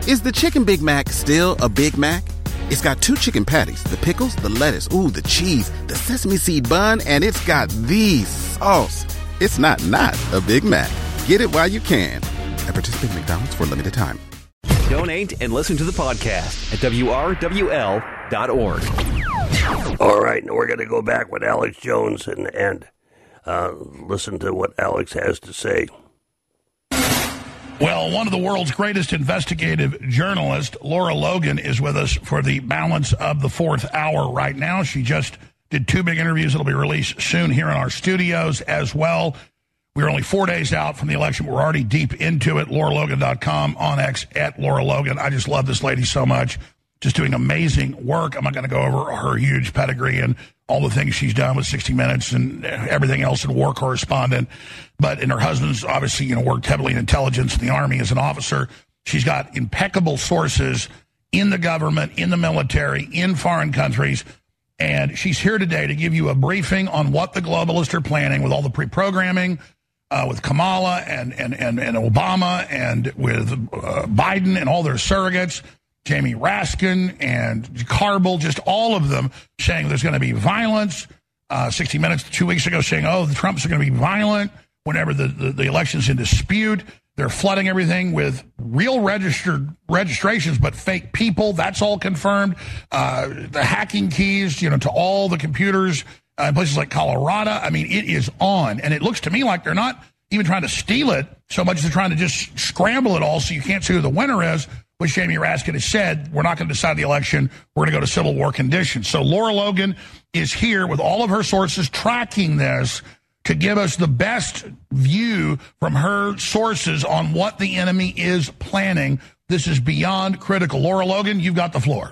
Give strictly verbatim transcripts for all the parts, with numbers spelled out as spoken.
Is the Chicken Big Mac still a Big Mac? It's got two chicken patties, the pickles, the lettuce, ooh, the cheese, the sesame seed bun, and it's got the sauce. It's not not a Big Mac. Get it while you can. At participating McDonald's for a limited time. Donate and listen to the podcast at W R W L dot org. All right, now we're going to go back with Alex Jones and, and uh, listen to what Alex has to say. Well, one of the world's greatest investigative journalists, Lara Logan, is with us for the balance of the fourth hour right now. She just did two big interviews that'll be released soon here in our studios as well. We're only four days out from the election. We're already deep into it. Lara Logan dot com, on X, at Lara Logan. I just love this lady so much. Just doing amazing work. I'm not going to go over her huge pedigree and all the things she's done with sixty minutes and everything else in war correspondent. But, and her husband's obviously, you know, worked heavily in intelligence in the Army as an officer. She's got impeccable sources in the government, in the military, in foreign countries. And she's here today to give you a briefing on what the globalists are planning with all the pre-programming, uh, with Kamala and, and, and, and Obama and with uh, Biden and all their surrogates. Jamie Raskin and Carball, just all of them saying there's going to be violence. Uh, sixty minutes two weeks ago saying, oh, the Trumps are going to be violent whenever the, the, the election's in dispute. They're flooding everything with real registered registrations, but fake people. That's all confirmed. Uh, the hacking keys, you know, to all the computers uh, in places like Colorado. I mean, it is on. And it looks to me like they're not even trying to steal it so much as they're trying to just scramble it all so you can't see who the winner is. Which Jamie Raskin has said, we're not going to decide the election. We're going to go to civil war conditions. So Lara Logan is here with all of her sources tracking this to give us the best view from her sources on what the enemy is planning. This is beyond critical. Lara Logan, you've got the floor.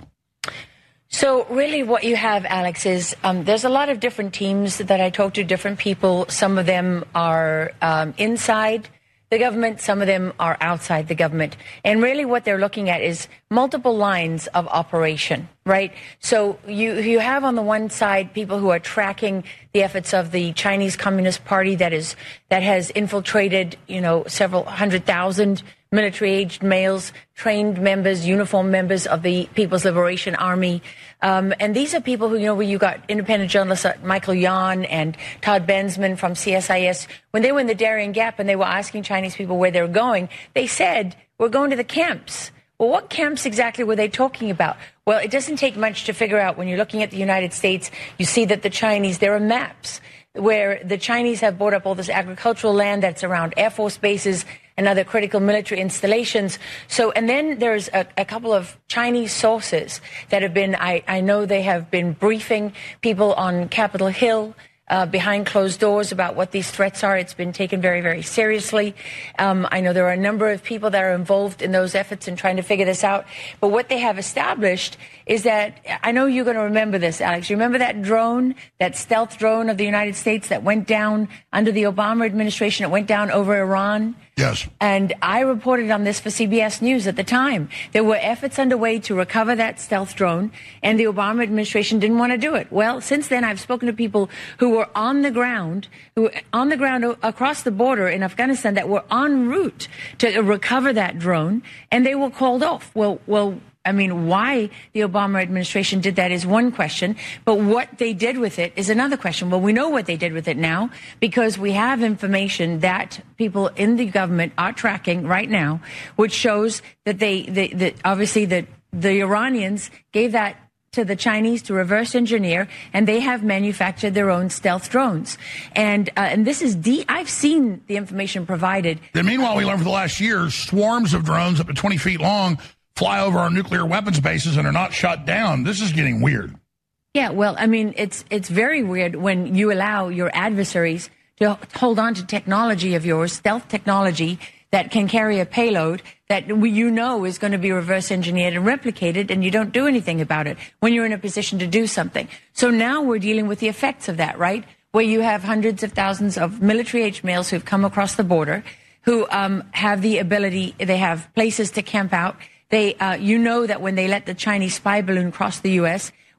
So really what you have, Alex, is um, there's a lot of different teams that I talk to, different people. Some of them are um, inside the government, some of them are outside the government. And really what they're looking at is multiple lines of operation, right? So you you have on the one side people who are tracking the efforts of the Chinese Communist Party that is that has infiltrated, you know, several hundred thousand military-aged males, trained members, uniformed members of the People's Liberation Army. Um, and these are people who, you know, where you got independent journalists like Michael Yon and Todd Bensman from C S I S. When they were in the Darien Gap and they were asking Chinese people where they were going, they said, we're going to the camps. Well, what camps exactly were they talking about? Well, it doesn't take much to figure out. When you're looking at the United States, you see that the Chinese, there are maps where the Chinese have bought up all this agricultural land that's around Air Force bases and other critical military installations. So, and then there's a, a couple of Chinese sources that have been, I, I know they have been briefing people on Capitol Hill uh, behind closed doors about what these threats are. It's been taken very, very seriously. Um, I know there are a number of people that are involved in those efforts in trying to figure this out. But what they have established is that, I know you're going to remember this, Alex. You remember that drone, that stealth drone of the United States that went down under the Obama administration? It went down over Iran. Yes. And I reported on this for C B S News at the time. There were efforts underway to recover that stealth drone, and the Obama administration didn't want to do it. Well, since then, I've spoken to people who were on the ground, who were on the ground across the border in Afghanistan that were en route to recover that drone, and they were called off. Well, well, I mean, why the Obama administration did that is one question, but what they did with it is another question. Well, we know what they did with it now because we have information that people in the government are tracking right now, which shows that they, they that obviously the, the Iranians gave that to the Chinese to reverse engineer, and they have manufactured their own stealth drones. And uh, and this is de- I've seen the information provided. Then meanwhile, we learned for the last year, swarms of drones up to twenty feet long fly over our nuclear weapons bases and are not shut down. This is getting weird. Yeah, well, I mean, it's it's very weird when you allow your adversaries to hold on to technology of yours, stealth technology that can carry a payload that you know is going to be reverse engineered and replicated, and you don't do anything about it when you're in a position to do something. So now we're dealing with the effects of that, right? Where you have hundreds of thousands of military-aged males who've come across the border, who um, have the ability, they have places to camp out. They, uh, you know that when they let the Chinese spy balloon cross the U S,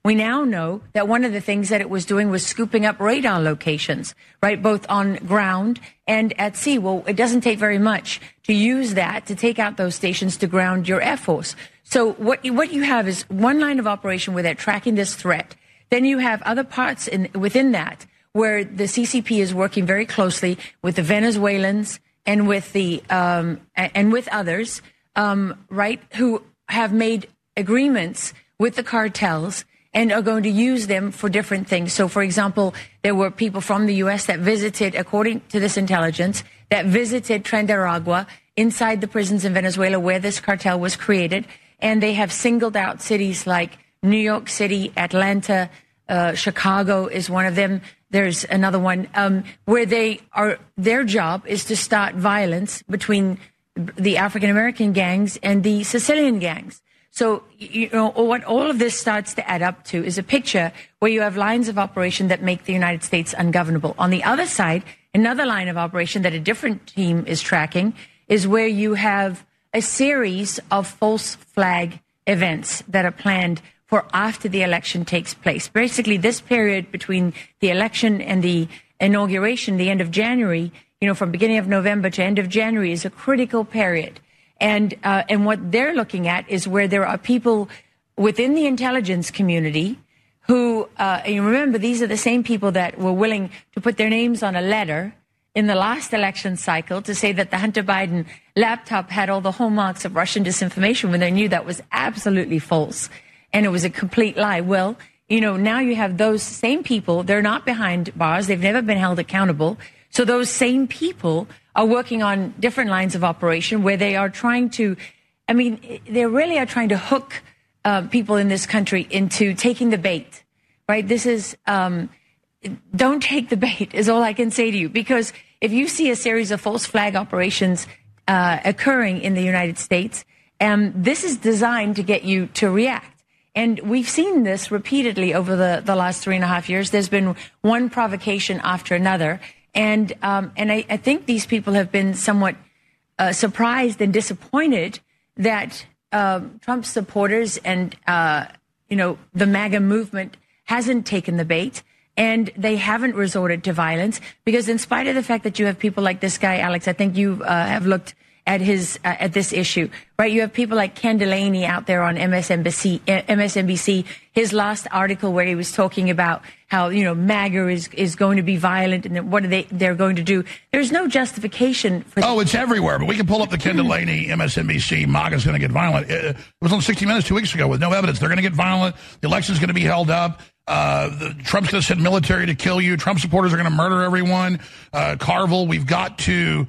We now know that one of the things that it was doing was scooping up radar locations, right, both on ground and at sea. Well, it doesn't take very much to use that to take out those stations to ground your Air Force. So what you, what you have is one line of operation where they're tracking this threat. Then you have other parts in, within that where the C C P is working very closely with the Venezuelans and with the um, and with others, um, right, who have made agreements with the cartels and are going to use them for different things. So, for example, there were people from the U S that visited, according to this intelligence, that visited Tren de Aragua inside the prisons in Venezuela where this cartel was created. And they have singled out cities like New York City, Atlanta, uh, Chicago is one of them. There's another one um, where they are. Their job is to start violence between the African-American gangs and the Sicilian gangs. So, you know, what all of this starts to add up to is a picture where you have lines of operation that make the United States ungovernable. On the other side, another line of operation that a different team is tracking is where you have a series of false flag events that are planned for after the election takes place. Basically, this period between the election and the inauguration, the end of January, you know, from beginning of November to end of January is a critical period. And uh, and what they're looking at is where there are people within the intelligence community who, uh, and you remember, these are the same people that were willing to put their names on a letter in the last election cycle to say that the Hunter Biden laptop had all the hallmarks of Russian disinformation when they knew that was absolutely false and it was a complete lie. Well, you know, now you have those same people. They're not behind bars. They've never been held accountable. So those same people are working on different lines of operation where they are trying to, I mean, they really are trying to hook uh, people in this country into taking the bait, right? This is, um, don't take the bait is all I can say to you, because if you see a series of false flag operations uh, occurring in the United States, um, this is designed to get you to react. And we've seen this repeatedly over the, the last three and a half years. There's been one provocation after another. And um, and I, I think these people have been somewhat uh, surprised and disappointed that um, Trump's supporters and, uh, you know, the MAGA movement hasn't taken the bait and they haven't resorted to violence. Because in spite of the fact that you have people like this guy, Alex, I think you uh, have looked at his uh, at this issue, right? You have people like Ken Delaney out there on M S N B C, M S N B C. His last article where he was talking about how, you know, MAGA is is going to be violent and what are they they're going to do. There's no justification for. Oh, it's everywhere. But we can pull up the Ken Delaney, M S N B C. MAGA's going to get violent. It was on sixty minutes two weeks ago with no evidence. They're going to get violent. The election's going to be held up. Uh, the, Trump's going to send military to kill you. Trump supporters are going to murder everyone. Uh, Carville, we've got to.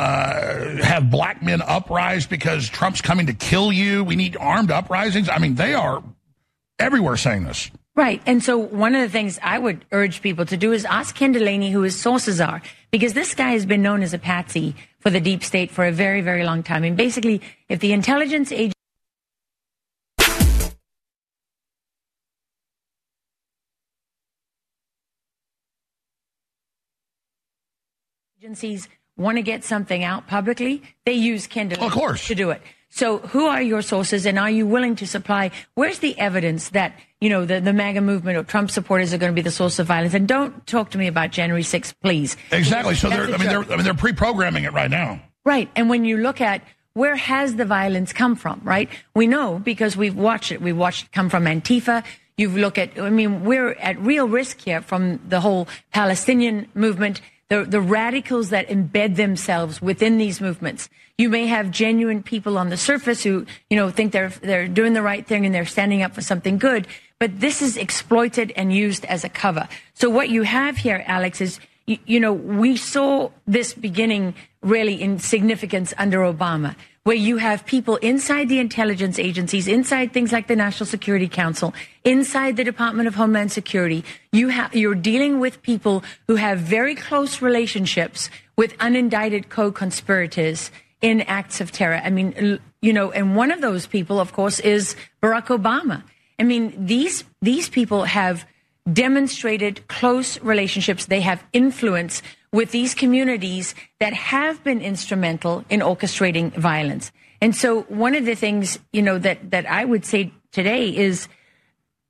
Uh, have black men uprise because Trump's coming to kill you. We need armed uprisings. I mean, they are everywhere saying this. Right. And so one of the things I would urge people to do is ask Ken Delaney who his sources are, because this guy has been known as a patsy for the deep state for a very, very long time. And basically, if the intelligence agency agencies want to get something out publicly, they use Ken Delaney of course. to do it. So who are your sources, and are you willing to supply? Where's the evidence that, you know, the, the MAGA movement or Trump supporters are going to be the source of violence? And don't talk to me about January sixth, please. Exactly. So they're, That's I mean, they're, I mean, they're pre-programming it right now. Right. And when you look at where has the violence come from, right? We know because we've watched it. We've watched it come from Antifa. You've looked at, I mean, we're at real risk here from the whole Palestinian movement. The, the radicals that embed themselves within these movements. You may have genuine people on the surface who, you know, think they're they're doing the right thing and they're standing up for something good, but this is exploited and used as a cover. So what you have here, Alex, is, you, you know, we saw this beginning really in significance under Obama, where you have people inside the intelligence agencies, inside things like the National Security Council, inside the Department of Homeland Security. You have, you're dealing with people who have very close relationships with unindicted co-conspirators in acts of terror. I mean, you know, and one of those people, of course, is Barack Obama. I mean, these these people have demonstrated close relationships. They have influence with these communities that have been instrumental in orchestrating violence. And so one of the things, you know, that, that I would say today is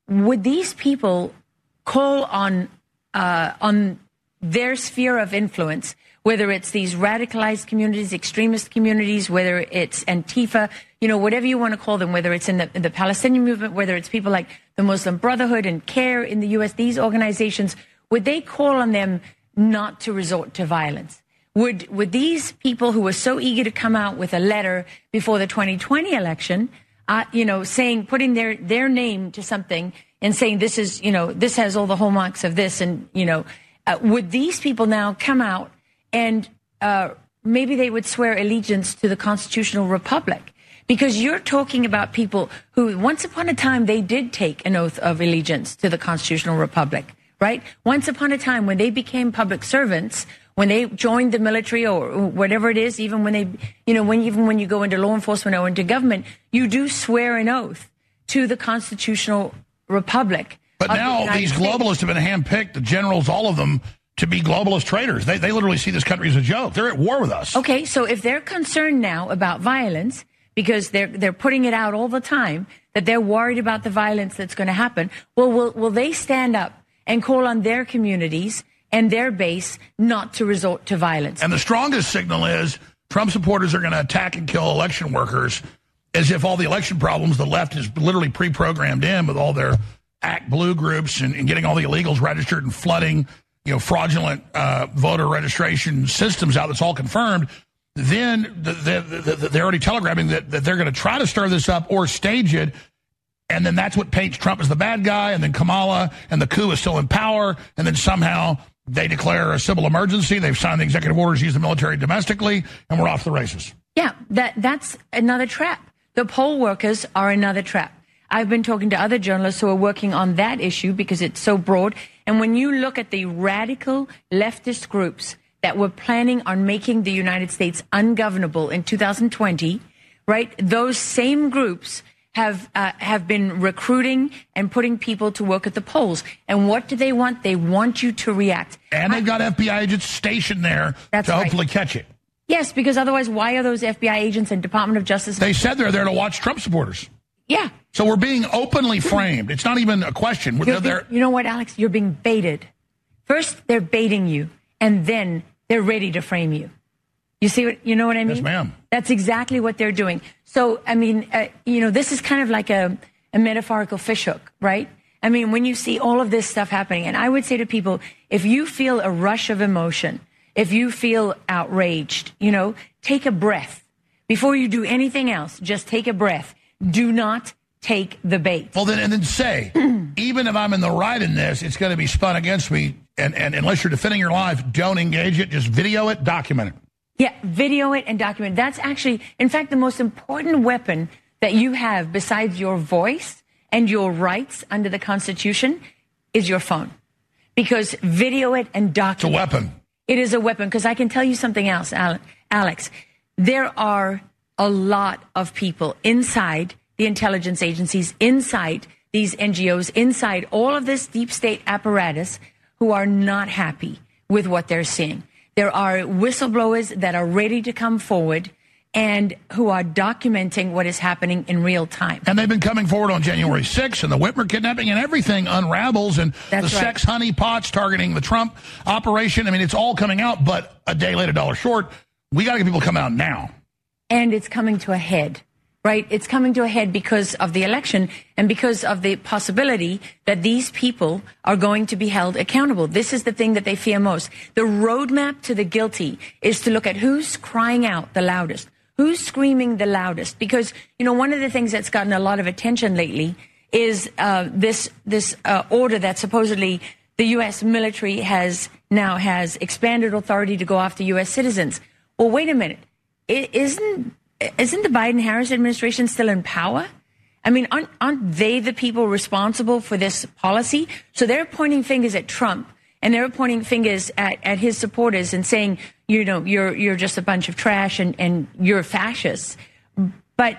would these people call on uh, on their sphere of influence, whether it's these radicalized communities, extremist communities, whether it's Antifa, you know, whatever you want to call them, whether it's in the, in the Palestinian movement, whether it's people like the Muslim Brotherhood and CARE in the U S, these organizations, would they call on them not to resort to violence? Would would these people who were so eager to come out with a letter before the twenty twenty election, uh, you know, saying, putting their, their name to something and saying this is, you know, this has all the hallmarks of this, and, you know, uh, would these people now come out and uh, maybe they would swear allegiance to the constitutional republic? Because you're talking about people who once upon a time they did take an oath of allegiance to the constitutional republic, right? Once upon a time when they became public servants, when they joined the military or whatever it is, even when they, you know, when even when you go into law enforcement or into government, you do swear an oath to the constitutional republic. But now the these globalists States. have been handpicked, the generals, all of them, to be globalist traitors. They, they literally see this country as a joke. They're at war with us. Okay, so if they're concerned now about violence, because they're they're putting it out all the time, that they're worried about the violence that's going to happen, well, will will they stand up and call on their communities and their base not to resort to violence? And the strongest signal is Trump supporters are going to attack and kill election workers as if all the election problems the left is literally pre-programmed in with all their Act Blue groups and, and getting all the illegals registered and flooding, you know, fraudulent uh, voter registration systems out. That's all confirmed. Then the, the, the, they're already telegraphing that, that they're going to try to stir this up or stage it. And then that's what paints Trump as the bad guy. And then Kamala and the coup is still in power. And then somehow they declare a civil emergency. They've signed the executive orders to use the military domestically, and we're off the races. Yeah, that that's another trap. The poll workers are another trap. I've been talking to other journalists who are working on that issue because it's so broad. And when you look at the radical leftist groups that were planning on making the United States ungovernable in two thousand twenty, right, those same groups have uh, have been recruiting and putting people to work at the polls. And what do they want? They want you to react. And they've got F B I agents stationed there That's to right. hopefully catch it. Yes, because otherwise, why are those F B I agents and Department of Justice? They said they're there to watch Trump supporters. Yeah. So we're being openly framed. It's not even a question. They're You're there. being- you know what, Alex? You're being baited. First, they're baiting you, and then they're ready to frame you. You see what, you know what I mean? Yes, ma'am. That's exactly what they're doing. So, I mean, uh, you know, this is kind of like a, a metaphorical fishhook, right? I mean, when you see all of this stuff happening, and I would say to people, if you feel a rush of emotion, if you feel outraged, you know, take a breath. Before you do anything else, just take a breath. Do not take the bait. Well, then, and then say, even if I'm in the right in this, it's going to be spun against me. And, and unless you're defending your life, don't engage it. Just video it, document it. Yeah, video it and document. That's actually, in fact, the most important weapon that you have besides your voice and your rights under the Constitution is your phone. Because video it and document. It's a weapon. It is a weapon. Because I can tell you something else, Alex. There are a lot of people inside the intelligence agencies, inside these N G Os, inside all of this deep state apparatus who are not happy with what they're seeing. There are whistleblowers that are ready to come forward and who are documenting what is happening in real time. And they've been coming forward on January sixth and the Whitmer kidnapping, and everything unravels, and That's the right. sex honeypots targeting the Trump operation. I mean, it's all coming out, but a day late, a dollar short. We got to get people to come out now. And it's coming to a head, right? It's coming to a head because of the election and because of the possibility that these people are going to be held accountable. This is the thing that they fear most. The roadmap to the guilty is to look at who's crying out the loudest, who's screaming the loudest. Because, you know, one of the things that's gotten a lot of attention lately is uh, this this uh, order that supposedly the U S military has now has expanded authority to go after U S citizens. Well, wait a minute. It isn't isn't the Biden-Harris administration still in power? I mean, aren't, aren't they the people responsible for this policy? So they're pointing fingers at Trump, and they're pointing fingers at, at his supporters and saying, you know, you're you're just a bunch of trash and, and you're fascists. But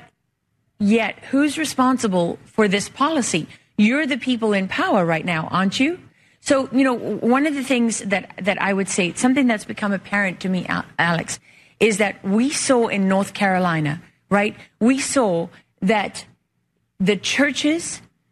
yet, who's responsible for this policy? You're the people in power right now, aren't you? So, you know, one of the things that, that I would say, something that's become apparent to me, Alex, is that we saw in North Carolina, right? We saw that the churches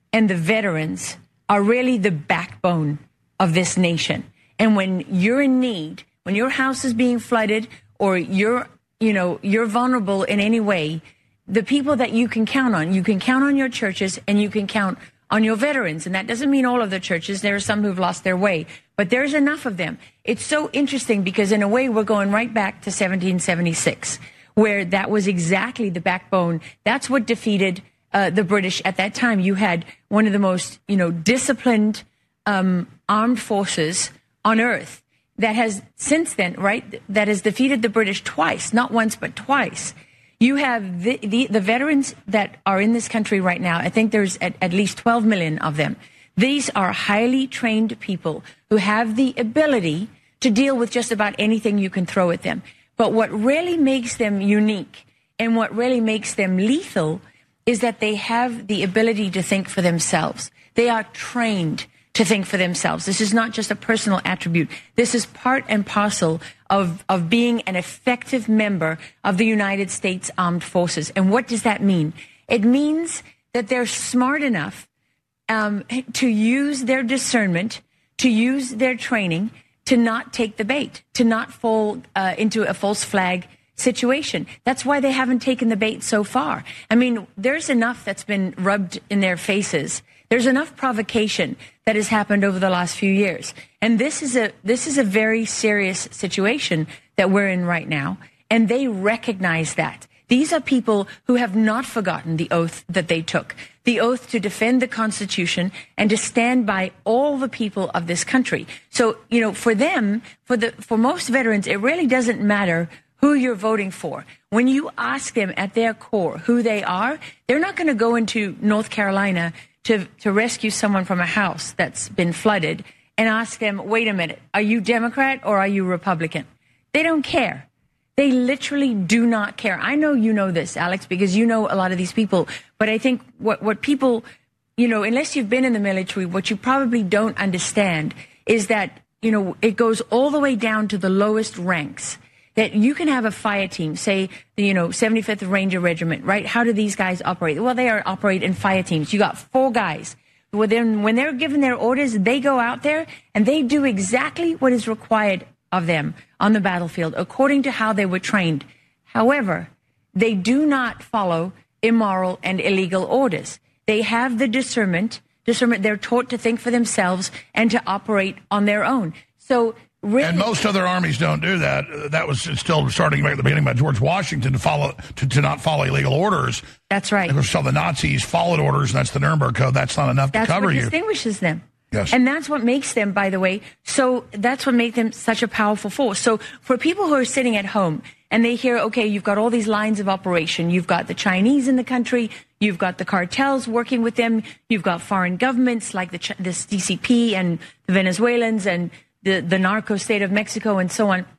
and the veterans are really the backbone of this nation. And when you're in need, when your house is being flooded or you're, you know, you're vulnerable in any way, the people that you can count on, you can count on your churches and you can count on your veterans. And that doesn't mean all of the churches. There are some who've lost their way, but there's enough of them. It's so interesting because in a way we're going right back to seventeen seventy-six, where that was exactly the backbone. That's what defeated uh, the British at that time. You had one of the most, you know, disciplined um, armed forces on earth that has since then, right, that has defeated the British twice, not once, but twice. You have the, the, the veterans that are in this country right now. I think there's at, at least twelve million of them. These are highly trained people who have the ability to deal with just about anything you can throw at them. But what really makes them unique and what really makes them lethal is that they have the ability to think for themselves. They are trained to think for themselves. This is not just a personal attribute. This is part and parcel of, of being an effective member of the United States Armed Forces. And what does that mean? It means that they're smart enough um, to use their discernment, to use their training, to not take the bait, to not fall uh, into a false flag situation. That's why they haven't taken the bait so far. I mean, there's enough that's been rubbed in their faces. There's enough provocation that has happened over the last few years. And this is a this is a very serious situation that we're in right now. And they recognize that. These are people who have not forgotten the oath that they took, the oath to defend the Constitution and to stand by all the people of this country. So, you know, for them, for the for most veterans, it really doesn't matter who you're voting for. When you ask them at their core who they are, they're not going to go into North Carolina to, to rescue someone from a house that's been flooded and ask them, wait a minute, are you Democrat or are you Republican? They don't care. They literally do not care. I know you know this, Alex, because you know a lot of these people. But I think what, what people, you know, unless you've been in the military, what you probably don't understand is that, you know, it goes all the way down to the lowest ranks. That you can have a fire team, say, the, you know, seventy-fifth Ranger Regiment, right? How do these guys operate? Well, they are operate in fire teams. You got four guys. Well, then when they're given their orders, they go out there and they do exactly what is required of them on the battlefield, according to how they were trained. However, they do not follow immoral and illegal orders. They have the discernment, discernment. They're taught to think for themselves and to operate on their own. So, really, and most other armies don't do that. That was still starting at the beginning by George Washington to follow to, to not follow illegal orders. That's right. Because so the Nazis followed orders, and that's the Nuremberg Code. That's not enough that's to cover you. you. That's what distinguishes them. Yes. And that's what makes them, by the way, so that's what makes them such a powerful force. So for people who are sitting at home and they hear, okay, you've got all these lines of operation. You've got the Chinese in the country. You've got the cartels working with them. You've got foreign governments like the, the D C P and the Venezuelans and the, the narco state of Mexico and so on.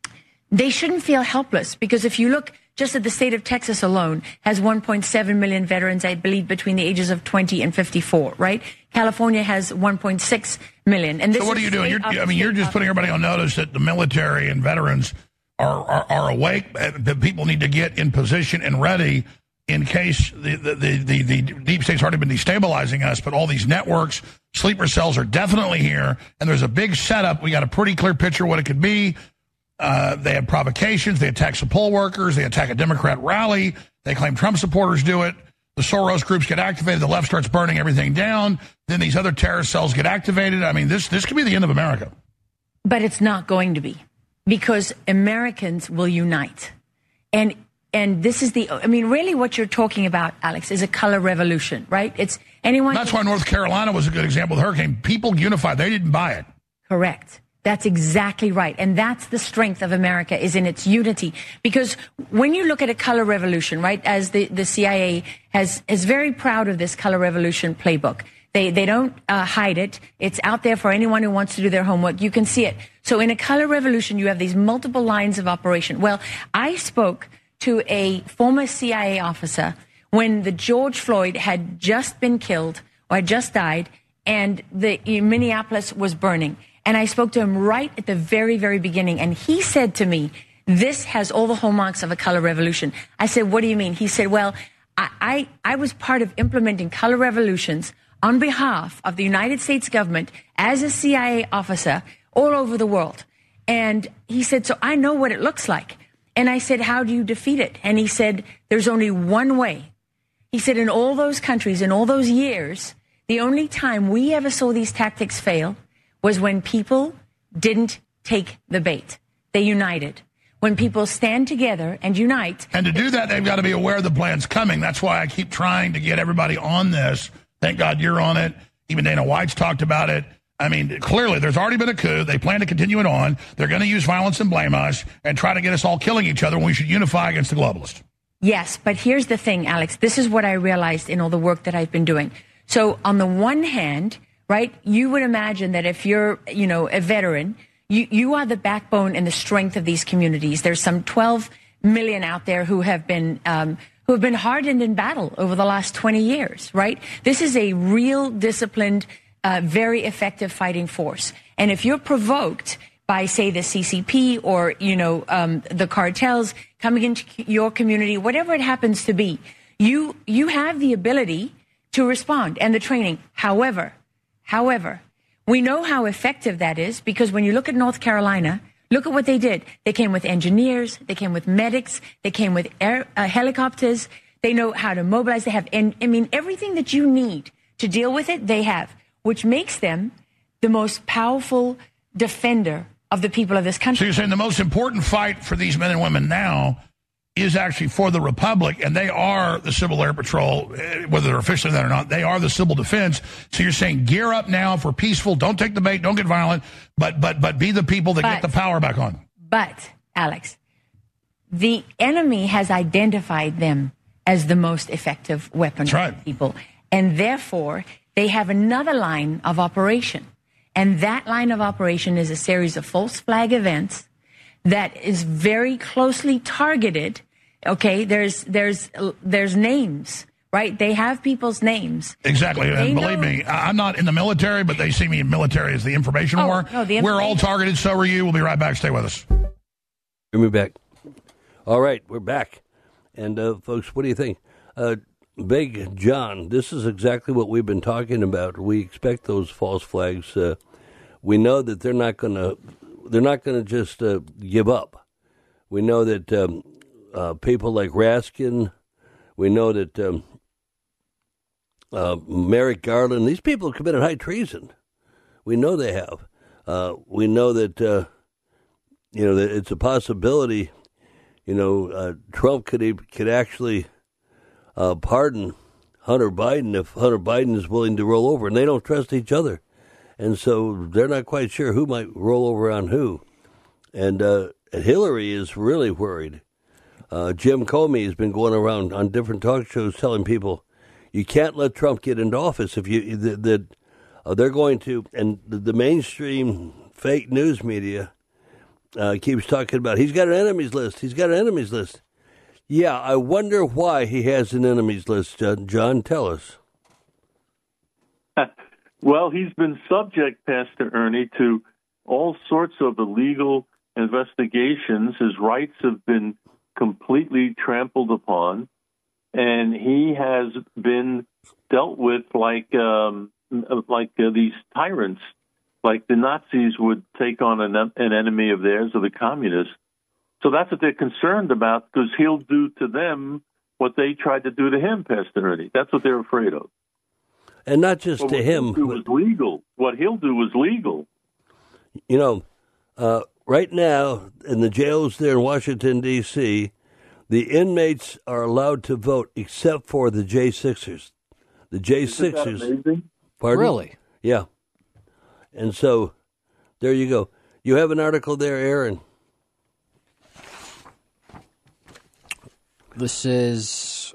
They shouldn't feel helpless because if you look just at the state of Texas alone has one point seven million veterans, I believe, between the ages of twenty and fifty-four, right? California has one point six million. And this so what are you doing? You're, I mean, you're just putting everybody on notice that the military and veterans are, are, are awake, that people need to get in position and ready in case the, the, the, the, the deep state's already been destabilizing us, but all these networks, sleeper cells are definitely here, and there's a big setup. We got a pretty clear picture of what it could be. Uh, they have provocations. They attack some poll workers. They attack a Democrat rally. They claim Trump supporters do it. The Soros groups get activated. The left starts burning everything down. Then these other terrorist cells get activated. I mean, this this could be the end of America. But it's not going to be, because Americans will unite. And and this is the, I mean, really what you're talking about, Alex, is a color revolution, right? It's anyone. That's why North Carolina was a good example of the hurricane. People unified. They didn't buy it. Correct. That's exactly right. And that's the strength of America, is in its unity. Because when you look at a color revolution, right, as the, the C I A has is very proud of this color revolution playbook. They they don't uh, hide it. It's out there for anyone who wants to do their homework. You can see it. So in a color revolution, you have these multiple lines of operation. Well, I spoke to a former C I A officer when the George Floyd had just been killed or had just died and the Minneapolis was burning. And I spoke to him right at the very, very beginning. And he said to me, this has all the hallmarks of a color revolution. I said, what do you mean? He said, well, I, I, I was part of implementing color revolutions on behalf of the United States government as a C I A officer all over the world. And he said, so I know what it looks like. And I said, how do you defeat it? And he said, there's only one way. He said, in all those countries, in all those years, the only time we ever saw these tactics fail was when people didn't take the bait. They united. When people stand together and unite. And to do that, they've got to be aware the plan's coming. That's why I keep trying to get everybody on this. Thank God you're on it. Even Dana White's talked about it. I mean, clearly, there's already been a coup. They plan to continue it on. They're going to use violence and blame us and try to get us all killing each other when we should unify against the globalists. Yes, but here's the thing, Alex. This is what I realized in all the work that I've been doing. So on the one hand, right, you would imagine that if you're, you know, a veteran, you, you are the backbone and the strength of these communities. There's some twelve million out there who have been um, who have been hardened in battle over the last twenty years, right? This is a real disciplined Uh, very effective fighting force. And if you're provoked by, say, the C C P or, you know, um, the cartels coming into your community, whatever it happens to be, you you have the ability to respond and the training. However, however, we know how effective that is because when you look at North Carolina, look at what they did. They came with engineers, they came with medics, they came with air, uh, helicopters. They know how to mobilize. They have, and I mean, everything that you need to deal with it, they have, which makes them the most powerful defender of the people of this country. So you're saying the most important fight for these men and women now is actually for the Republic, and they are the Civil Air Patrol, whether they're officially that or not. They are the civil defense. So you're saying gear up now for peaceful, don't take the bait, don't get violent, but but but be the people that but, get the power back on. But, Alex, the enemy has identified them as the most effective weapon That's right. for people. And therefore, they have another line of operation. And that line of operation is a series of false flag events that is very closely targeted. Okay, there's there's there's names, right? They have people's names. Exactly. They And believe know- me, I'm not in the military, but they see me in military as the information Oh, war. no, the We're all information- targeted. So are you. We'll be right back. Stay with us. Bring me back. All right, we're back. And, uh, folks, what do you think? Uh, Big John, this is exactly what we've been talking about. We expect those false flags. Uh, we know that they're not going to they're not going to just uh, give up. We know that um, uh, people like Raskin, we know that um, uh, Merrick Garland, these people have committed high treason. We know they have. Uh, we know that, uh, you know, that it's a possibility, you know, uh, Trump could, could actually... Uh, pardon Hunter Biden if Hunter Biden is willing to roll over, and they don't trust each other, and so they're not quite sure who might roll over on who. And, uh, and Hillary is really worried. Uh, Jim Comey has been going around on different talk shows telling people you can't let Trump get into office if you that, that uh, they're going to, and the, the mainstream fake news media uh, keeps talking about he's got an enemies list. He's got an enemies list. Yeah, I wonder why he has an enemies list, John. John, tell us. Well, he's been subject, Pastor Ernie, to all sorts of illegal investigations. His rights have been completely trampled upon, and he has been dealt with like um, like uh, these tyrants, like the Nazis would take on an, an enemy of theirs or the communists. So that's what they're concerned about, because he'll do to them what they tried to do to him, Pastor Ernie. That's what they're afraid of. And not just but to what him. He'll do but, is legal. What he'll do is legal. You know, uh, right now in the jails there in Washington, D C, the inmates are allowed to vote except for the J sixers. The J sixers. Isn't that amazing? Pardon? Really? Yeah. And so there you go. You have an article there, Aaron. This is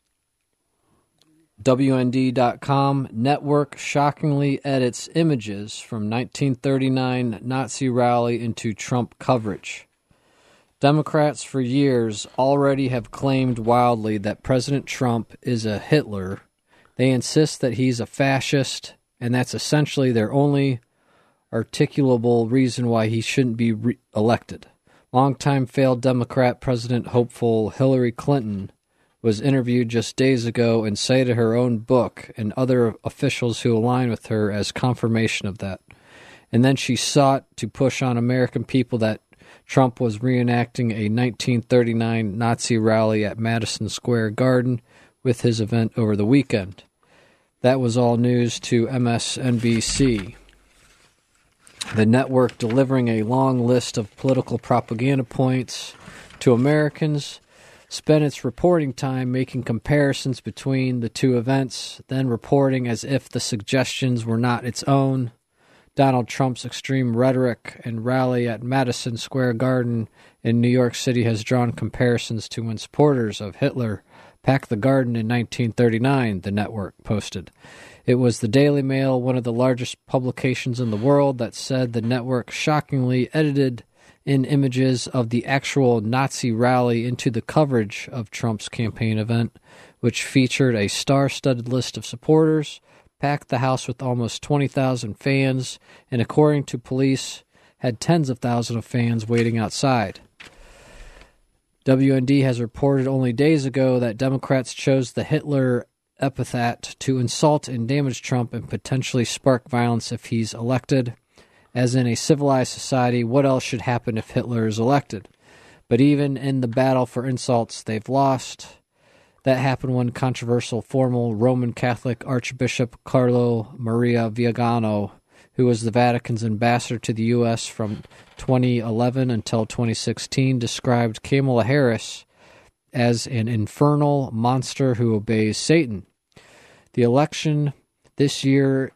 W N D dot com. Network shockingly edits images from nineteen thirty-nine Nazi rally into Trump coverage. Democrats for years already have claimed wildly that President Trump is a Hitler. They insist that he's a fascist, and that's essentially their only articulable reason why he shouldn't be re- elected. Longtime failed Democrat President hopeful Hillary Clinton was interviewed just days ago and cited her own book and other officials who align with her as confirmation of that. And then she sought to push on American people that Trump was reenacting a nineteen thirty-nine Nazi rally at Madison Square Garden with his event over the weekend. That was all news to M S N B C. The network delivering a long list of political propaganda points to Americans spent its reporting time making comparisons between the two events, then reporting as if the suggestions were not its own. Donald Trump's extreme rhetoric and rally at Madison Square Garden in New York City has drawn comparisons to when supporters of Hitler packed the garden in nineteen thirty-nine, the network posted. It was the Daily Mail, one of the largest publications in the world, that said the network shockingly edited in images of the actual Nazi rally into the coverage of Trump's campaign event, which featured a star-studded list of supporters, packed the house with almost twenty thousand fans, and according to police, had tens of thousands of fans waiting outside. W N D has reported only days ago that Democrats chose the Hitler epithet to insult and damage Trump and potentially spark violence if he's elected. As in a civilized society, what else should happen if Hitler is elected? But even in the battle for insults, they've lost. That happened when controversial former Roman Catholic Archbishop Carlo Maria Viganò, who was the Vatican's ambassador to the U S from twenty eleven until twenty sixteen, described Kamala Harris as an infernal monster who obeys Satan. The election this year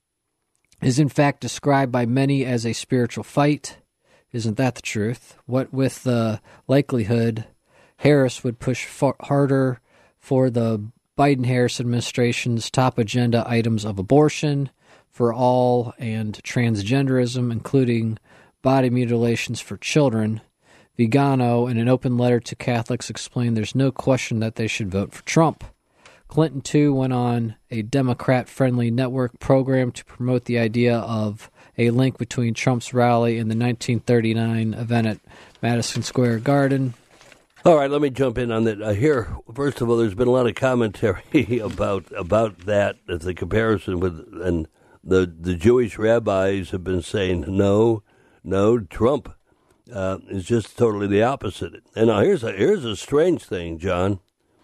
is in fact described by many as a spiritual fight. Isn't that the truth? What with the likelihood Harris would push far harder for the Biden-Harris administration's top agenda items of abortion for all and transgenderism, including body mutilations for children. Viganò, in an open letter to Catholics, explained there's no question that they should vote for Trump. Clinton, too, went on a Democrat-friendly network program to promote the idea of a link between Trump's rally and the nineteen thirty-nine event at Madison Square Garden. All right, let me jump in on that. Uh, here, first of all, there's been a lot of commentary about about that, as the comparison with, and the the Jewish rabbis have been saying, no, no, Trump uh, is just totally the opposite. And now here's a here's a strange thing, John.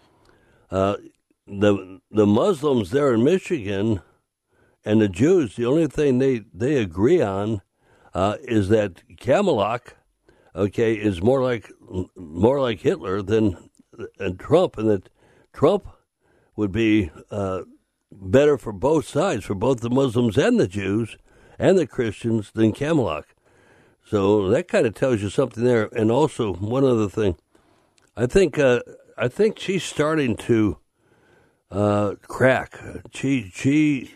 Uh, the the Muslims there in Michigan and the Jews, the only thing they, they agree on uh, is that Kamalak, okay, is more like more like Hitler than and Trump, and that Trump would be uh, better for both sides, for both the Muslims and the Jews and the Christians, than Kamalak. So that kind of tells you something there. And also, one other thing, I think uh, I think she's starting to uh, crack. She she.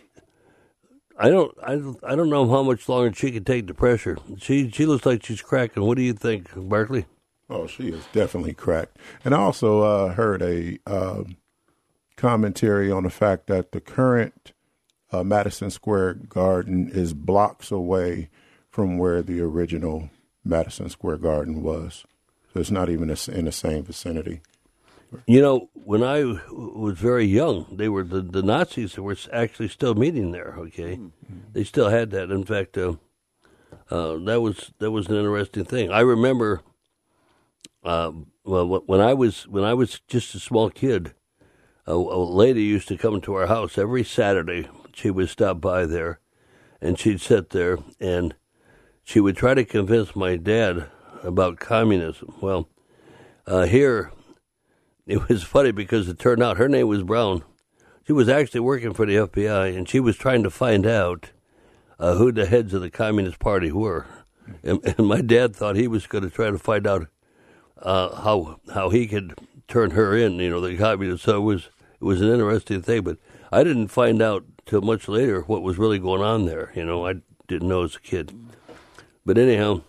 I don't, I don't, I don't know how much longer she can take the pressure. She, she looks like she's cracking. What do you think, Barkley? Oh, she is definitely cracked. And I also uh, heard a uh, commentary on the fact that the current uh, Madison Square Garden is blocks away from where the original Madison Square Garden was. So it's not even in the same vicinity. You know, when I was very young, they were the, the Nazis that were actually still meeting there. Okay, mm-hmm. They still had that. In fact, uh, uh, that was that was an interesting thing. I remember, uh, well, when I was when I was just a small kid, a, a lady used to come to our house every Saturday. She would stop by there, and she'd sit there, and she would try to convince my dad about communism. Well, uh, here. It was funny because it turned out her name was Brown. She was actually working for the F B I, and she was trying to find out uh, who the heads of the Communist Party were. And, and my dad thought he was going to try to find out uh, how how he could turn her in, you know, the communists. So it was it was an interesting thing. But I didn't find out till much later what was really going on there. You know, I didn't know as a kid. But anyhow,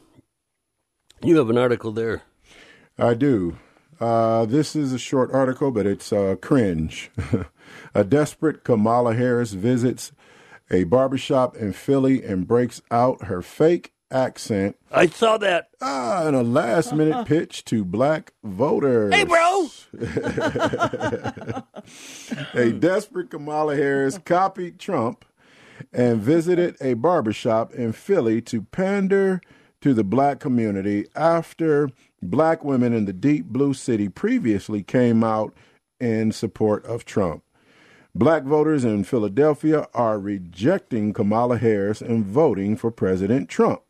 you have an article there. I do. Uh, this is a short article, but it's uh, cringe. A desperate Kamala Harris visits a barbershop in Philly and breaks out her fake accent. I saw that. Ah, in a last-minute pitch to black voters. Hey, bro. A desperate Kamala Harris copied Trump and visited a barbershop in Philly to pander to the black community after black women in the deep blue city previously came out in support of Trump. Black voters in Philadelphia are rejecting Kamala Harris and voting for President Trump.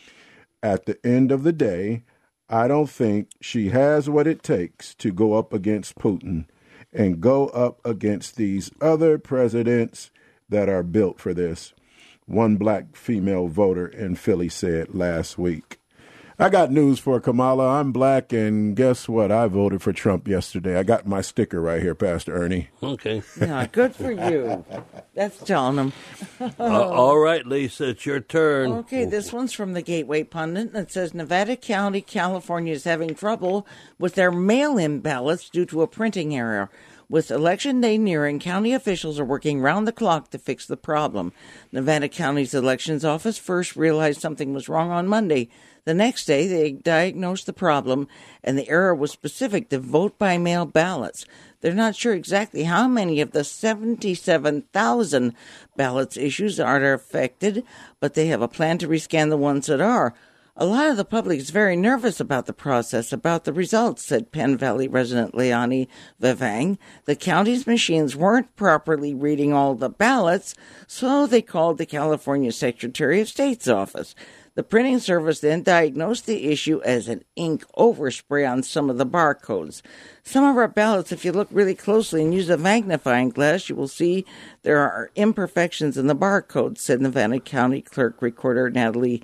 At the end of the day, I don't think she has what it takes to go up against Putin and go up against these other presidents that are built for this, one black female voter in Philly said last week. I got news for Kamala. I'm black, and guess what? I voted for Trump yesterday. I got my sticker right here, Pastor Ernie. Okay. Yeah, good for you. That's telling them. uh, all right, Lisa, it's your turn. Okay, this one's from the Gateway Pundit. It says Nevada County, California is having trouble with their mail-in ballots due to a printing error. With Election Day nearing, county officials are working round the clock to fix the problem. Nevada County's elections office first realized something was wrong on Monday. The next day, they diagnosed the problem, and the error was specific to vote-by-mail ballots. They're not sure exactly how many of the seventy-seven thousand ballots issues are affected, but they have a plan to rescan the ones that are. A lot of the public is very nervous about the process, about the results, said Penn Valley resident Leonie Vivang. The county's machines weren't properly reading all the ballots, so they called the California Secretary of State's office. The printing service then diagnosed the issue as an ink overspray on some of the barcodes. Some of our ballots, if you look really closely and use a magnifying glass, you will see there are imperfections in the barcodes, said Nevada County Clerk Recorder Natalie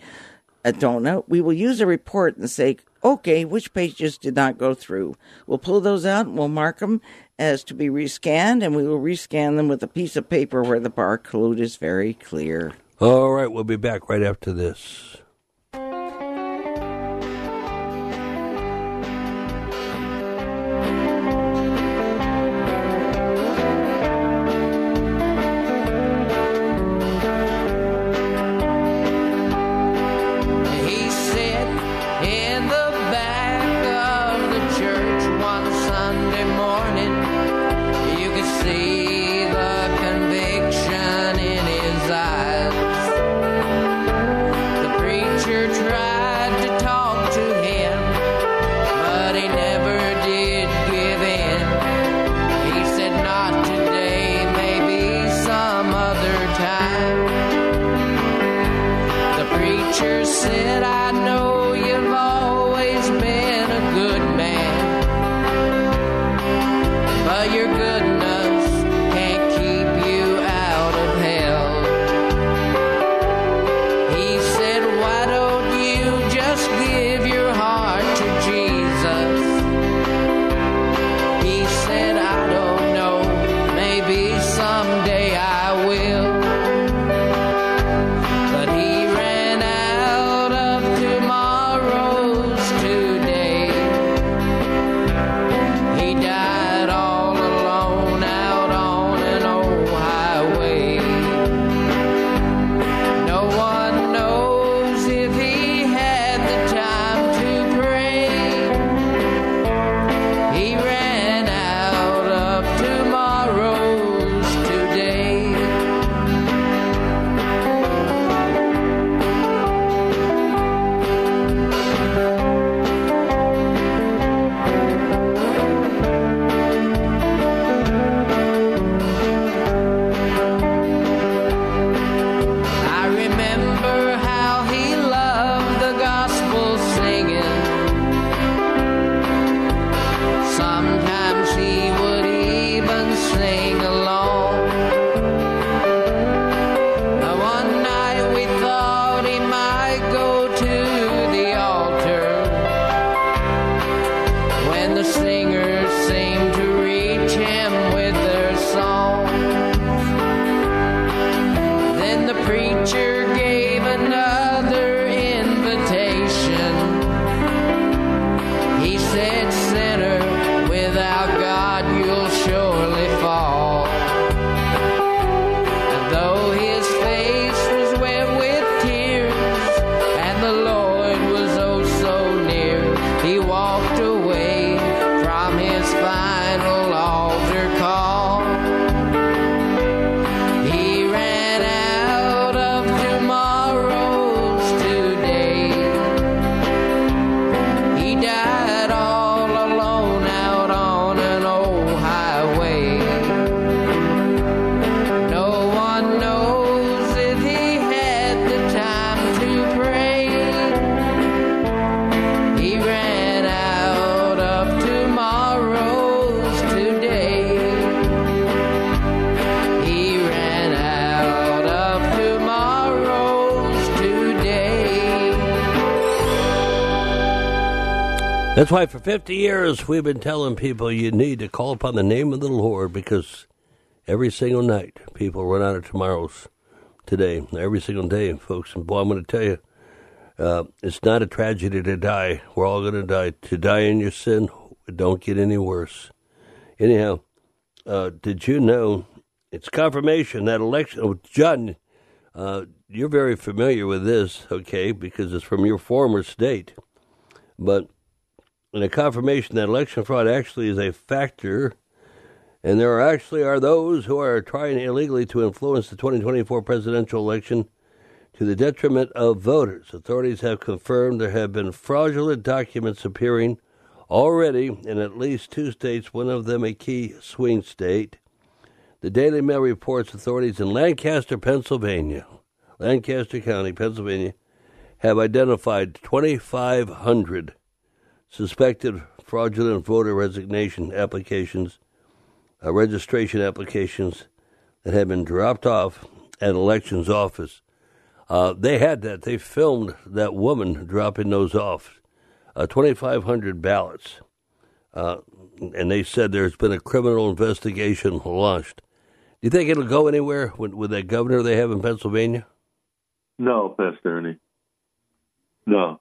Adona. We will use a report and say, okay, which pages did not go through? We'll pull those out and we'll mark them as to be rescanned, and we will rescan them with a piece of paper where the barcode is very clear. All right, we'll be back right after this. But he ran out of That's why for fifty years we've been telling people you need to call upon the name of the Lord, because every single night people run out of tomorrows today. Every single day, folks. And boy, I'm going to tell you, uh, it's not a tragedy to die. We're all going to die. To die in your sin, it don't get any worse. Anyhow, uh, did you know it's confirmation that election? Oh, John, uh, you're very familiar with this, okay, because it's from your former state. But and a confirmation that election fraud actually is a factor, and there are actually are those who are trying illegally to influence the twenty twenty-four presidential election to the detriment of voters. Authorities have confirmed there have been fraudulent documents appearing already in at least two states, one of them a key swing state. The Daily Mail reports authorities in Lancaster, Pennsylvania, Lancaster County, Pennsylvania, have identified twenty-five hundred suspected fraudulent voter resignation applications, uh, registration applications that had been dropped off at an elections office. Uh, they had that. They filmed that woman dropping those off. Uh, twenty-five hundred ballots. Uh, and they said there's been a criminal investigation launched. Do you think it'll go anywhere with, with that governor they have in Pennsylvania? No, Pastor Ernie. No.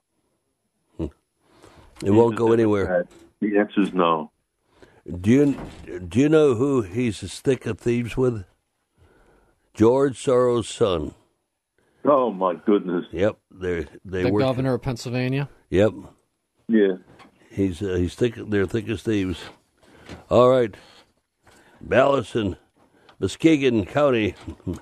It won't go anywhere. The answer is no. Do you do you know who he's as thick of thieves with? George Soros' son. Oh my goodness. Yep, they they the work. governor of Pennsylvania. Yep. Yeah. He's uh, he's thick. They're thick as thieves. All right. Ballots in Muskegon County,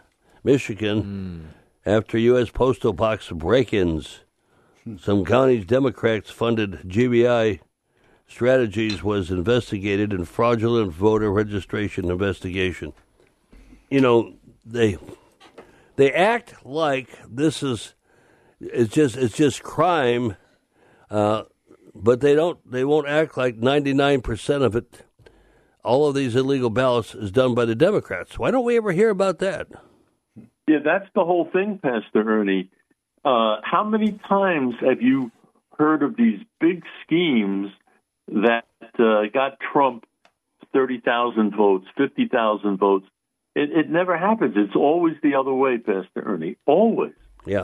Michigan, mm. after U S postal box break-ins. Some counties' Democrats-funded G B I Strategies was investigated in fraudulent voter registration investigation. You know, they they act like this is it's just it's just crime, uh, but they don't they won't act like ninety-nine percent of it. All of these illegal ballots is done by the Democrats. Why don't we ever hear about that? Yeah, that's the whole thing, Pastor Ernie. Uh, how many times have you heard of these big schemes that uh, got Trump thirty thousand votes, fifty thousand votes? It, it never happens. It's always the other way, Pastor Ernie. Always. Yeah.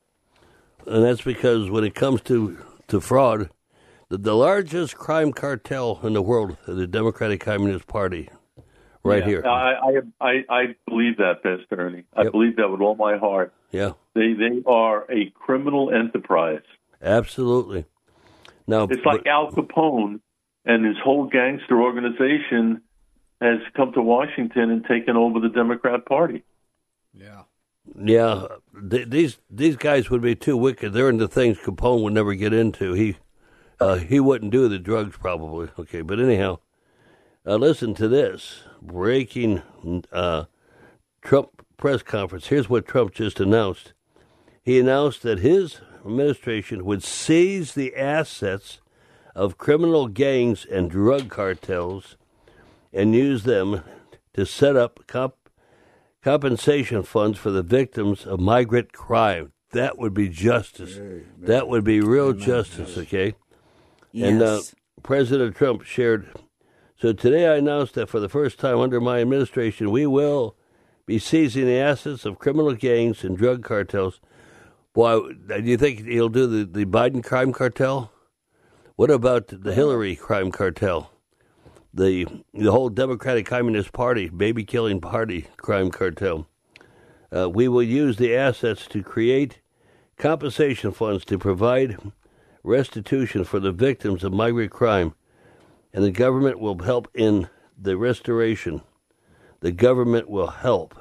And that's because when it comes to, to fraud, the, the largest crime cartel in the world is the Democratic Communist Party. Right yeah, here. I, I I believe that, Pastor Ernie. I Yep. believe that with all my heart. Yeah. They they are a criminal enterprise. Absolutely. Now It's like but, Al Capone and his whole gangster organization has come to Washington and taken over the Democrat Party. Yeah. yeah, th- these these guys would be too wicked. They're into things Capone would never get into. He uh, he wouldn't do the drugs probably. Okay, but anyhow, uh, listen to this breaking uh, Trump press conference. Here's what Trump just announced. He announced that his administration would seize the assets of criminal gangs and drug cartels and use them to set up comp- compensation funds for the victims of migrant crime. That would be justice. That would be real justice, okay? Yes. And uh, President Trump shared, so today I announced that for the first time under my administration, we will be seizing the assets of criminal gangs and drug cartels. Boy, do you think he'll do the, the Biden crime cartel? What about the Hillary crime cartel? The the whole Democratic Communist Party, baby-killing party crime cartel. Uh, we will use the assets to create compensation funds to provide restitution for the victims of migrant crime, and the government will help in the restoration. The government will help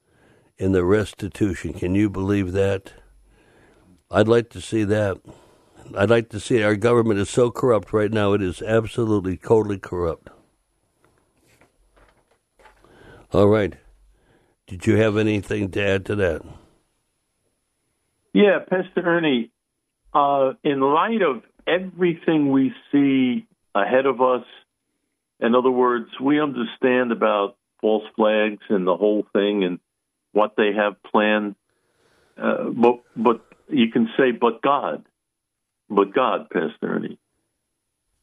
in the restitution. Can you believe that? I'd like to see that. I'd like to see our government is so corrupt right now. It is absolutely, totally corrupt. All right. Did you have anything to add to that? Yeah, Pastor Ernie, uh, in light of everything we see ahead of us, in other words, we understand about false flags and the whole thing and what they have planned, uh, but, but you can say, but God, but God, Pastor Ernie.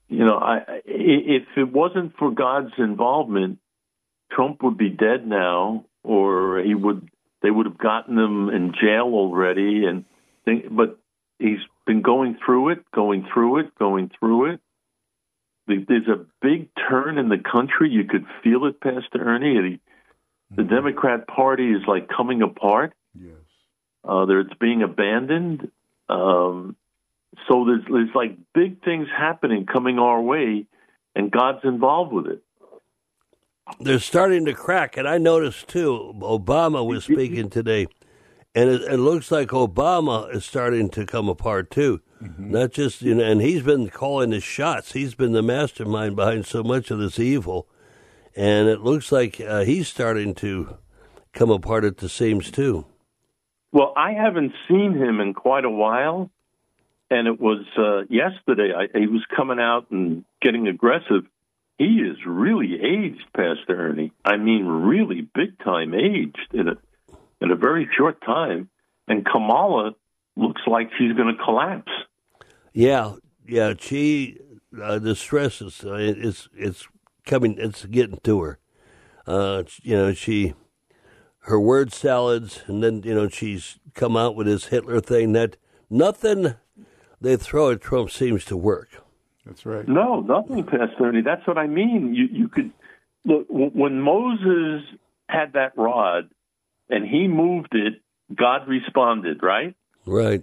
you know, I, if it wasn't for God's involvement, Trump would be dead now, or he would. They would have gotten him in jail already. And think, but he's been going through it, going through it, going through it. There's a big turn in the country. You could feel it, Pastor Ernie. The, the Democrat Party is like coming apart. Yes. Uh, there, it's being abandoned. Um, so there's, there's like big things happening coming our way, and God's involved with it. They're starting to crack, and I noticed too. Obama was speaking today, and it, it looks like Obama is starting to come apart too. Mm-hmm. Not just you know, and he's been calling the shots. He's been the mastermind behind so much of this evil, and it looks like uh, he's starting to come apart at the seams too. Well, I haven't seen him in quite a while, and it was uh, yesterday. I, he was coming out and getting aggressive. He is really aged, Pastor Ernie. I mean, really big-time aged in a in a very short time. And Kamala looks like she's going to collapse. Yeah, yeah. She, uh, the stress is uh, it's it's coming. It's getting to her. Uh, you know, she, her word salads, and then you know she's come out with this Hitler thing. That nothing they throw at Trump seems to work. That's right. No, nothing, Pastor Ernie. That's what I mean. You you could look when Moses had that rod and he moved it, God responded, right? Right.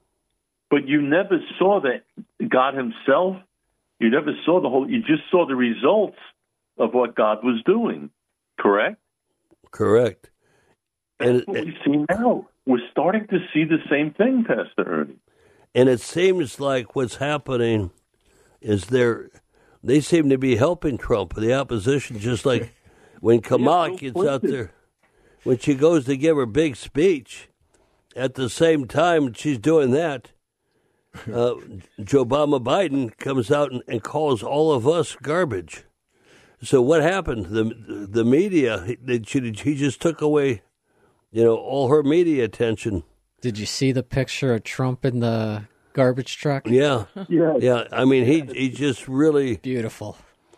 But you never saw that God himself. You never saw the whole. You just saw the results of what God was doing. Correct. Correct. That's and what it, we see now. We're starting to see the same thing, Pastor Ernie. And it seems like what's happening is they're, they seem to be helping Trump, the opposition, just like when Kamala gets out there, when she goes to give her big speech, at the same time she's doing that, uh, Joe Obama Biden comes out and, and calls all of us garbage. So what happened? The the media, he, she, he just took away, you know, all her media attention. Did you see the picture of Trump in the garbage truck? Yeah. Yeah. Yeah. I mean, he he just really... Beautiful.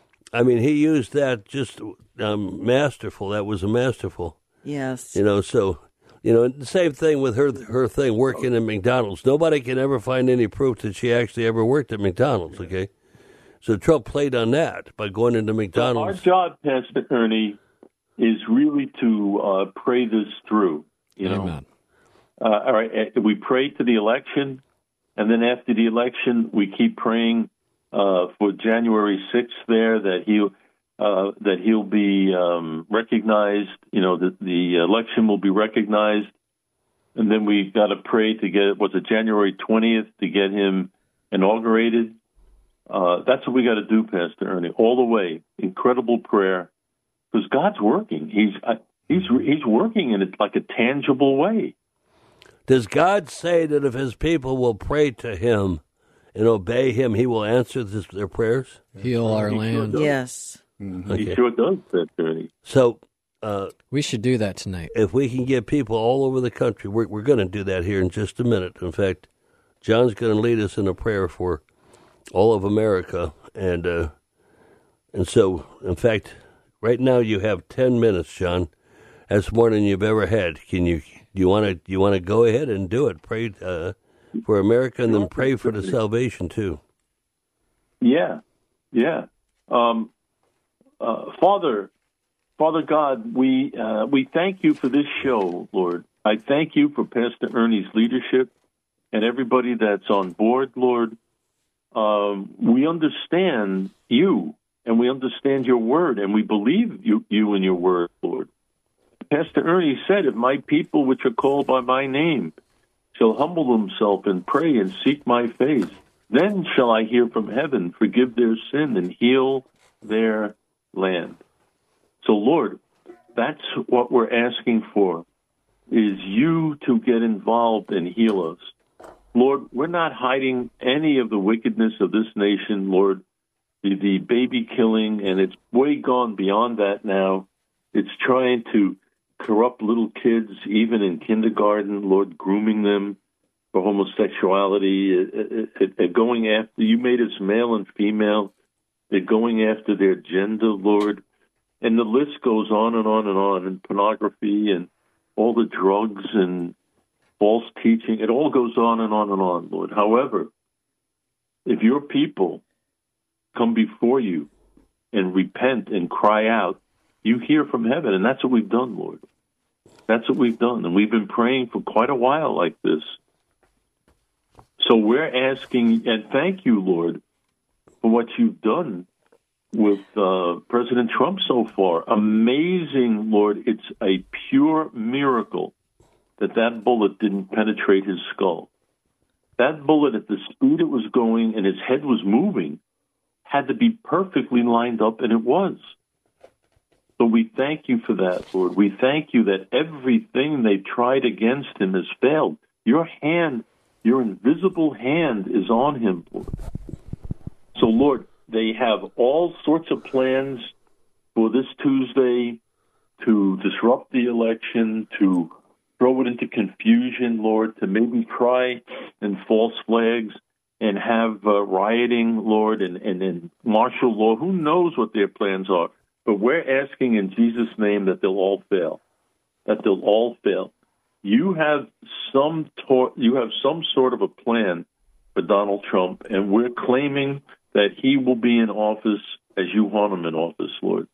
I mean, he used that just um, masterful. That was a masterful. Yes. You know, so, you know, the same thing with her her thing working at McDonald's. Nobody can ever find any proof that she actually ever worked at McDonald's, okay? So Trump played on that by going into McDonald's. So our job, Pastor Ernie, is really to uh, pray this through, you know. Amen. Uh, all right, we pray to the election, and then after the election, we keep praying uh, for January sixth there that he'll uh, that he'll be um, recognized. You know, that the election will be recognized, and then we've got to pray to get was it January twentieth to get him inaugurated. Uh, that's what we got to do, Pastor Ernie, all the way. Incredible prayer, because God's working. He's uh, he's he's working in it like a tangible way. Does God say that if his people will pray to him and obey him, he will answer this, their prayers? Heal our He land. Sure Yes. Mm-hmm. Okay. He sure does, Pastor Ernie. So uh, We should do that tonight. if we can get people all over the country, we're, we're going to do that here in just a minute. In fact, John's going to lead us in a prayer for all of America. And, uh, and so, in fact, right now you have ten minutes, John. That's more than you've ever had. Can you... Do you want to? Do you want to go ahead and do it? Pray uh, for America, and then pray for the salvation too. Yeah, yeah. Um, uh, Father, Father God, we uh, we thank you for this show, Lord. I thank you for Pastor Ernie's leadership and everybody that's on board, Lord. Um, we understand you, and we understand your word, and we believe you, you and your word, Lord. Pastor Ernie said, if my people which are called by my name shall humble themselves and pray and seek my face, then shall I hear from heaven, forgive their sin, and heal their land. So, Lord, that's what we're asking for, is you to get involved and heal us. Lord, we're not hiding any of the wickedness of this nation, Lord, the, the baby killing, and it's way gone beyond that now. It's trying to corrupt little kids, even in kindergarten, Lord, grooming them. for homosexuality, at, at, at going after, you made us male and female, at going after their gender, Lord. And the list goes on and on and on, and pornography and all the drugs and false teaching. It all goes on and on and on, Lord. However, if your people come before you and repent and cry out, you hear from heaven, and that's what we've done, Lord. That's what we've done, and we've been praying for quite a while like this. So we're asking, and thank you, Lord, for what you've done with uh, President Trump so far. Amazing, Lord. It's a pure miracle that that bullet didn't penetrate his skull. That bullet, at the speed it was going and his head was moving, had to be perfectly lined up, and it was. So we thank you for that, Lord. We thank you that everything they've tried against him has failed. Your hand, your invisible hand is on him, Lord. So, Lord, they have all sorts of plans for this Tuesday to disrupt the election, to throw it into confusion, Lord, to maybe try and false flags and have uh, rioting, Lord, and, and, and martial law. Who knows what their plans are? But we're asking in Jesus' name that they'll all fail, that they'll all fail. You have some tor- you have some sort of a plan for Donald Trump, and we're claiming that he will be in office as you want him in office, Lord.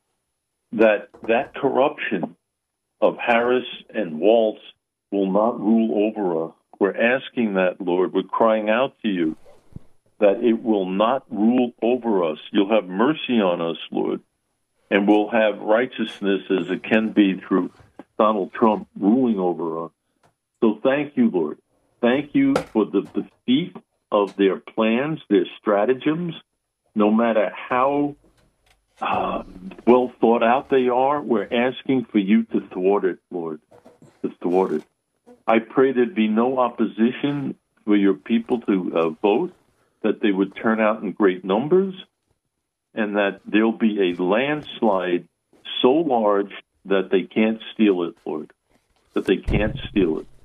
That that corruption of Harris and Waltz will not rule over us. We're asking that, Lord. We're crying out to you that it will not rule over us. You'll have mercy on us, Lord, and we'll have righteousness as it can be through Donald Trump ruling over us. So thank you, Lord. Thank you for the defeat of their plans, their stratagems, no matter how uh, well thought out they are. We're asking for you to thwart it, Lord, to thwart it. I pray there'd be no opposition for your people to uh, vote, that they would turn out in great numbers, and that there'll be a landslide so large that they can't steal it, Lord, that they can't steal it.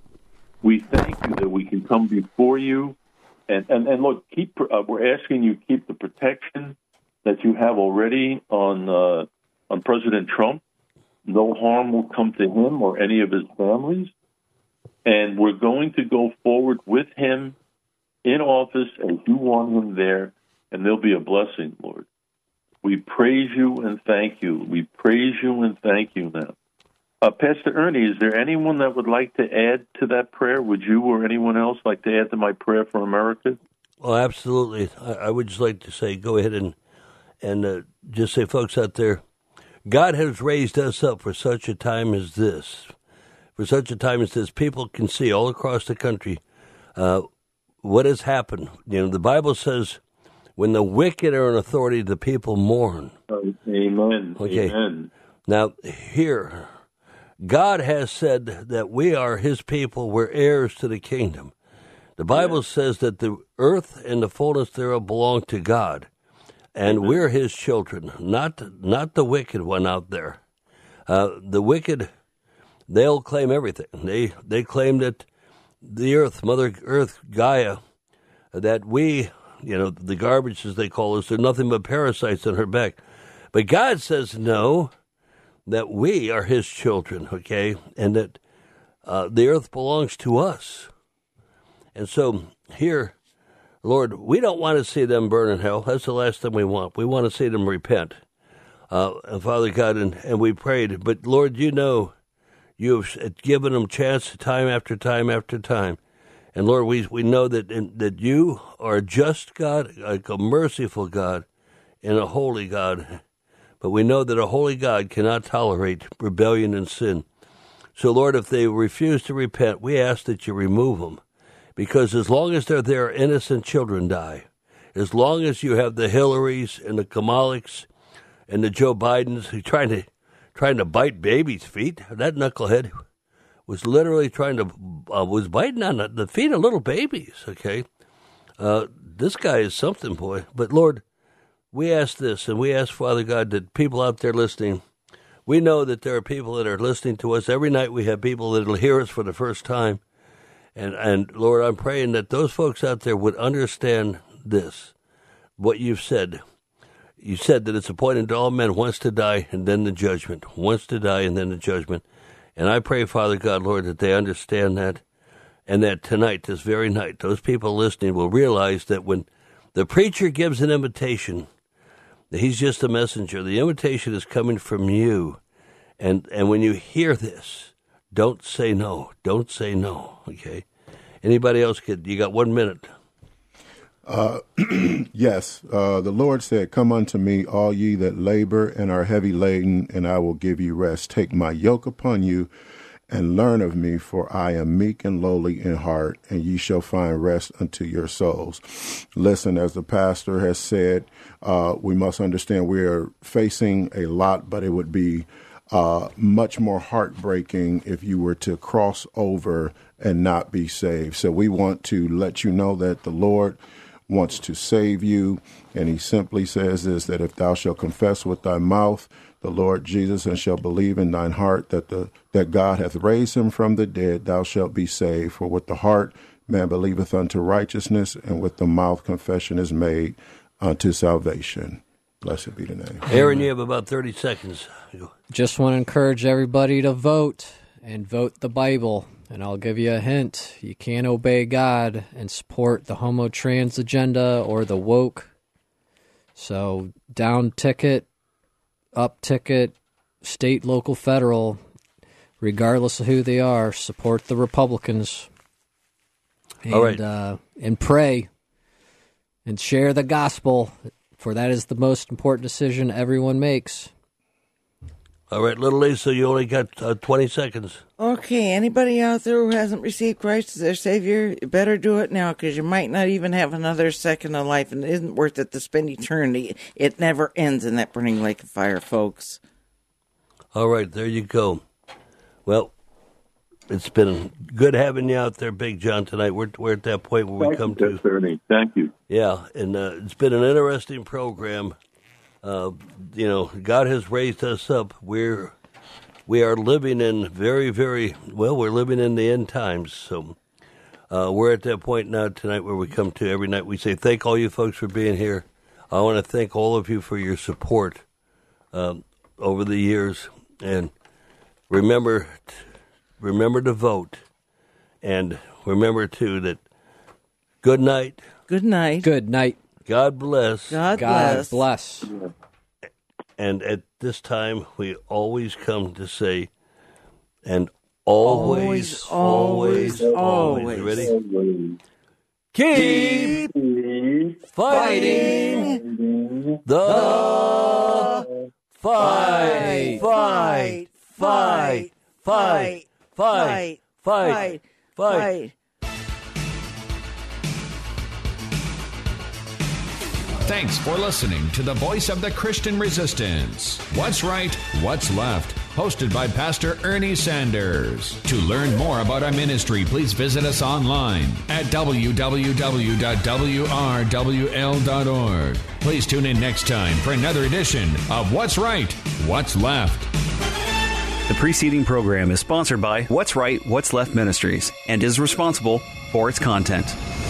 We thank you that we can come before you, and, and, and look, keep. Uh, we're asking you keep the protection that you have already on uh, on President Trump. No harm will come to him or any of his families. And we're going to go forward with him in office as you want him there, and there'll be a blessing, Lord. We praise you and thank you. We praise you and thank you now. Uh, Pastor Ernie, is there anyone that would like to add to that prayer? Would you or anyone else like to add to my prayer for America? Well, absolutely. I, I would just like to say, go ahead and, and uh, just say, folks out there, God has raised us up for such a time as this. For such a time as this, people can see all across the country uh, what has happened. You know, the Bible says, when the wicked are in authority, the people mourn. Oh, amen. Okay. Amen. Now, here, God has said that we are his people. We're heirs to the kingdom. The Bible yeah. says that the earth and the fullness thereof belong to God, and amen. We're his children, not not the wicked one out there. Uh, the wicked, they'll claim everything. They they claim that the earth, Mother Earth, Gaia, that we, you know, the garbage as they call us, they're nothing but parasites on her back. But God says no, that we are his children, okay, and that uh, the earth belongs to us. And so here, Lord, we don't want to see them burn in hell. That's the last thing we want. We want to see them repent. Uh, and Father God, and, and we prayed, but Lord, you know, you've given them chance time after time after time. And Lord, we we know that in, that you are a just God, like a merciful God, and a holy God. But we know that a holy God cannot tolerate rebellion and sin. So, Lord, if they refuse to repent, we ask that you remove them. Because as long as they're there, innocent children die. As long as you have the Hillarys and the Kamaliks and the Joe Bidens who trying to trying to bite babies' feet, that knucklehead was literally trying to, uh, was biting on the, the feet of little babies, okay? Uh, this guy is something, boy. But, Lord, we ask this, and we ask, Father God, that people out there listening, we know that there are people that are listening to us. Every night we have people that will hear us for the first time. And, and Lord, I'm praying that those folks out there would understand this, what you've said. You said that it's appointed to all men once to die and then the judgment, once to die and then the judgment. And I pray, Father God, Lord, that they understand that, and that tonight, this very night, those people listening will realize that when the preacher gives an invitation, that he's just a messenger. The invitation is coming from you. And and when you hear this, don't say no. Don't say no, okay? Anybody else? Could, you got one minute. Uh, yes, uh, the Lord said, "Come unto me, all ye that labor and are heavy laden, and I will give you rest. Take my yoke upon you and learn of me, for I am meek and lowly in heart, and ye shall find rest unto your souls." Listen, as the pastor has said, uh, we must understand we are facing a lot, but it would be uh, much more heartbreaking if you were to cross over and not be saved. So we want to let you know that the Lord wants to save you, and he simply says this, that if thou shalt confess with thy mouth the Lord Jesus, and shalt believe in thine heart that the that God hath raised him from the dead, thou shalt be saved. For with the heart man believeth unto righteousness, and with the mouth confession is made unto salvation. Blessed be the name. Aaron, you have about thirty seconds. Just want to encourage everybody to vote, and vote the Bible. And I'll give you a hint. You can't obey God and support the homo-trans agenda or the woke. So down ticket, up ticket, state, local, federal, regardless of who they are, support the Republicans. And, All right. uh, and pray and share the gospel, for that is the most important decision everyone makes. All right, little Lisa, you only got uh, twenty seconds. Okay, anybody out there who hasn't received Christ as their Savior, you better do it now, because you might not even have another second of life, and it isn't worth it to spend eternity. It never ends in that burning lake of fire, folks. All right, there you go. Well, it's been good having you out there, Big John, tonight. We're, we're at that point where we Thank come you, to... Ernie. Thank you. Yeah, and uh, it's been an interesting program. Uh, you know, God has raised us up. We're we are living in very, very well. We're living in the end times. So uh, we're at that point now tonight where we come to every night. We say thank all you folks for being here. I want to thank all of you for your support um, over the years, and remember, remember to vote, and remember too that good night. Good night. Good night. God bless. God, God bless. bless. And at this time, we always come to say, and always, always, always, always. always. You ready? Keep, Keep fighting the fight. Fight. Fight. Fight. Fight. Fight. Fight. Thanks for listening to the Voice of the Christian Resistance. What's Right, What's Left? Hosted by Pastor Ernie Sanders. To learn more about our ministry, please visit us online at w w w dot w r w l dot org. Please tune in next time for another edition of What's Right, What's Left. The preceding program is sponsored by What's Right, What's Left Ministries and is responsible for its content.